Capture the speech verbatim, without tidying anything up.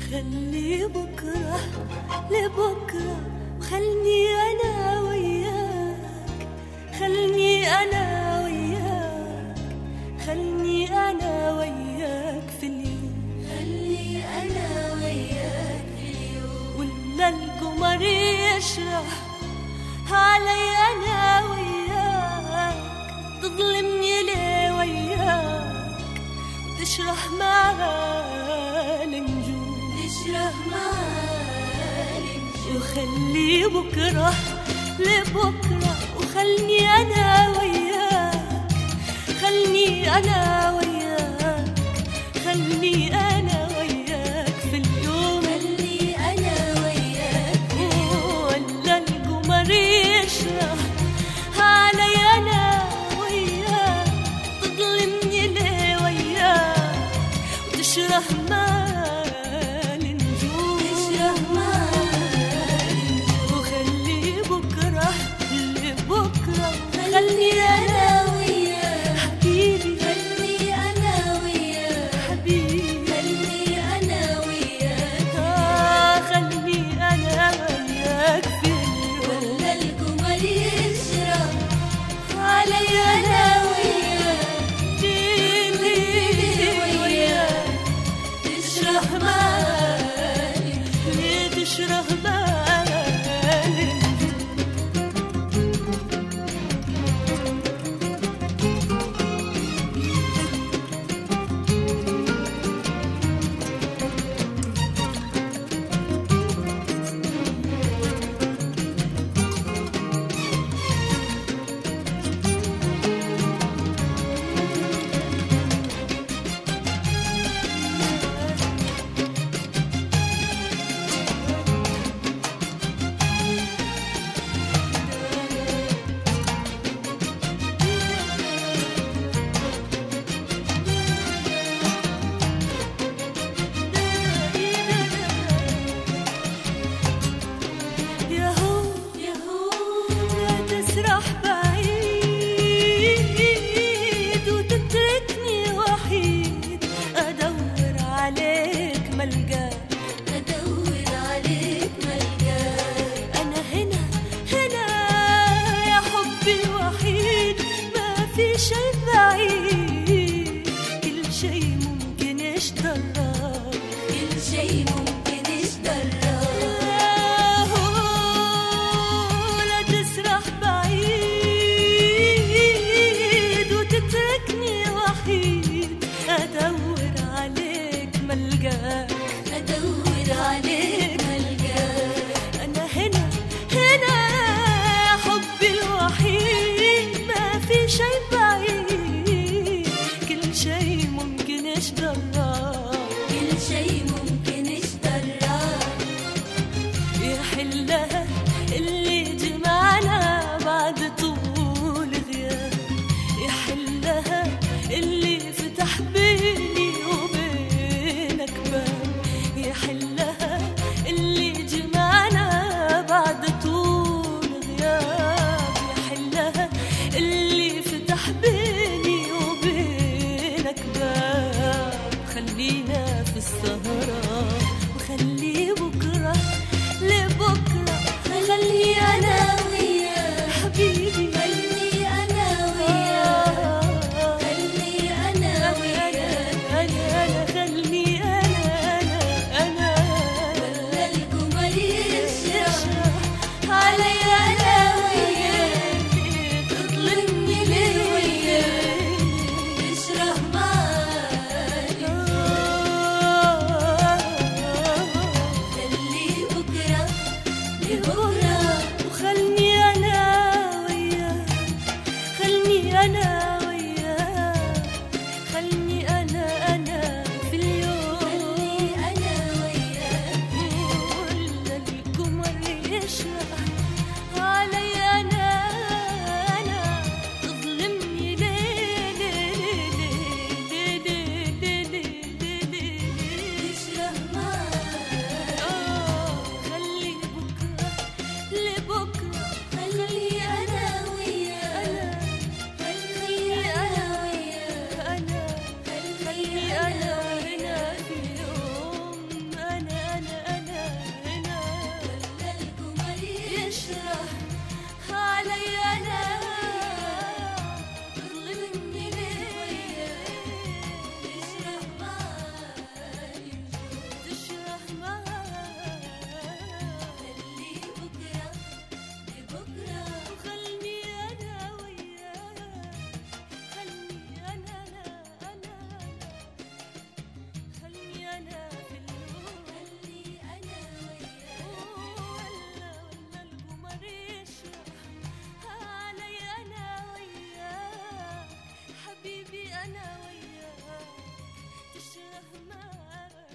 خلي بكرة لبكرة، خلني أنا وياك، خلني أنا وياك، خلني أنا وياك في اليوم، خلي أنا وياك في اليوم. ولا القمر يشرح علي أنا وياك، تظلمني ليه وياك، تشرح معانا النجوم، تشرح معانا النجوم. وخلي بكرة لبكرة، وخلني أنا وياك، خلني أنا وياك، خلني أنا وياك في اليوم، خلي أنا وياك في اليوم. ولا القمر يشرح علي أنا وياك، تظلمني ليه وياك، وتشرح معانا النجوم، تشرح معانا النجوم. وخلي بكرة لبكرة، خلي أنا وياك حبيبي، خلي أنا وياك حبيبي، خلي أنا وياك. آه خلي أنا وياك في اليوم، ولا القمر يشرق علي أنا وياك، ليلي وياك، تشرح معاني ليه تشرح بالي. ياهو يهو لا تسرح بعيد وتتركني وحيد، أدور عليك ملقاك، أدور عليك ملقاك. أنا هنا هنا يا حبي الوحيد، ما في شي بعيد، كل شي ممكن اشتراك، كل شي ممكن اشتراك. لا تسرح بعيد وتتركني وحيد، أدور عليك ملقاك، أدور عليك ملقاك. أنا هنا هنا يا حبي الوحيد، ما في شي بعيد، حبي أنا وياك تشره معاك